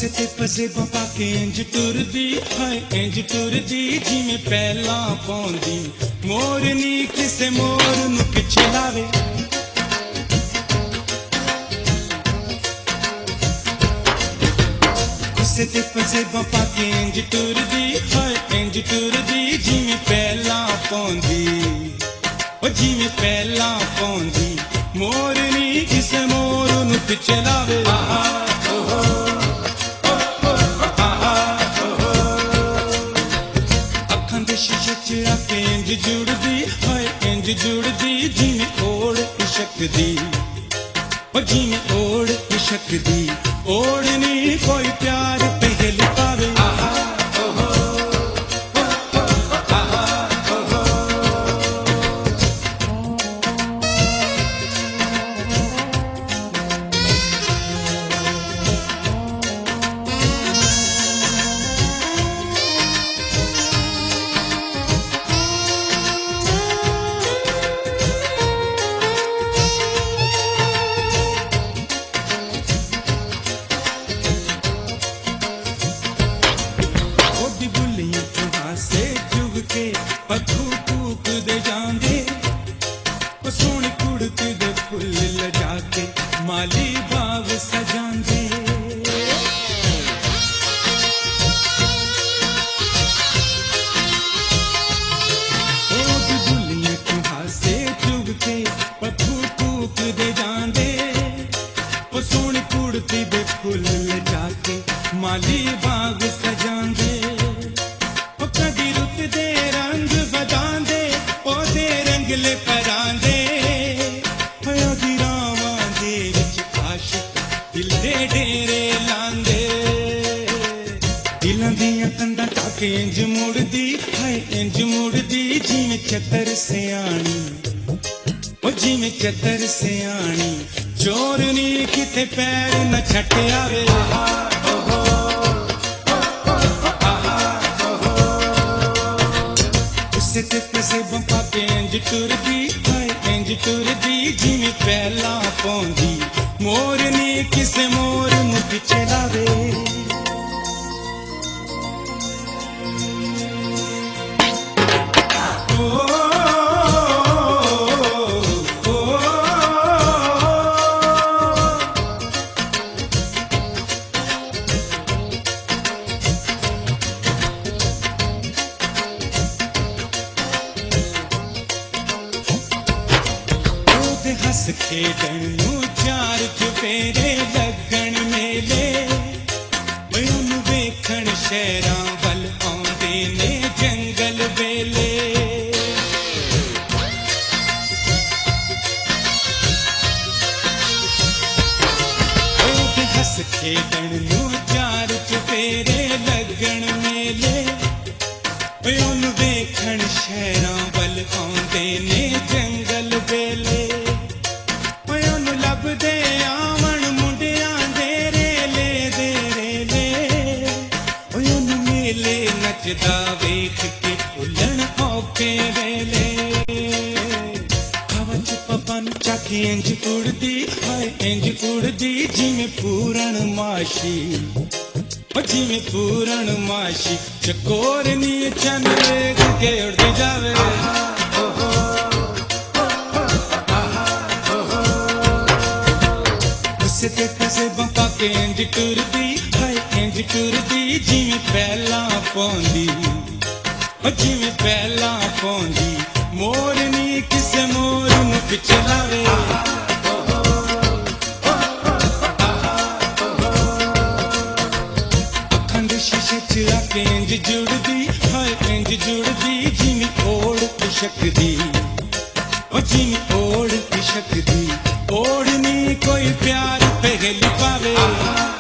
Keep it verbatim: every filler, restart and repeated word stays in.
ते पसे बपा के इंज टुरदी हाय इंज टुरदी जिमें पहला पौंदी मोरनी किसे मोर नू पिछे लावे। उसे ते पसे बपा के इंज टुरदी हाय इंज टुरदी जिमें पहला पौंदी ओ जिमें पहला पौंदी मोरनी किसे मोर नू पिछे लावे। इंज जुड़दी हाय इंज जुड़दी जिमें ओढ़ इशक दी और जिमें ओढ़ इशक दी ओढ़नी कोई प्यार पहल पावे। पत्थू कूक दे जांदे सोहनी कुड़ती दे फुल लजा के माली बाग सजांदे। दुनिया क्यों हासे चुग के पत्थू कूक दे जांदे सोहनी कुड़ती दे फुल लजा के माली बाग सजांदे। कदी रुत दे रंग बदांदे ओदे रंगले परांदे दी रावां दे विच आशिक दिल दे डेरे लांदे। दिलां दियां कंधां टाके इंज मुड़दी हाय इंज मुड़दी जिवें चतर सियाणी ओ जिवें चतर सियाणी चोरनी किते पैर न छट आवे। उसे ते पसे बपा के इंज टुरदी हाय इंज टुरदी जिमें पहला पौंदी मोरनी किसे मोर नू पिछे लावे। हस खेडन नू चार चुफेरे लगन मेले मैनू वेखण शहरां वल आउंदे ने जंगल वेले। हस खेडन नू चार चुफेरे लगन मेले मैनू वेखण शहरां वल आउंदे ने जंगल वेले। लभदे आवन मुंडियां दे रेले दे रेले ओनू मेले नचदा वेख के भुल्लण औखे वेले। हवा च पवन चाके इंज उड़दी हाय इंज उड़दी जिवें पूरण माशी ओ जिवें पूरण माशी चकोरनी चंद वेख के उड़ जावे। उसे ते पसे बपा के इंज टुरदी हाय इंज टुरदी जिमें पहला पौंदी ओ जिमें पहला पौंदी मोरनी किसे मोर नू पिछे लावे। अखंड शीशे च आके इंज जुड़दी हाय इंज जुड़दी जिमें ओढ़ इशक दी ओ जिमें ओढ़ इशक दी ओढ़नी कोई प्यार पहल पावे।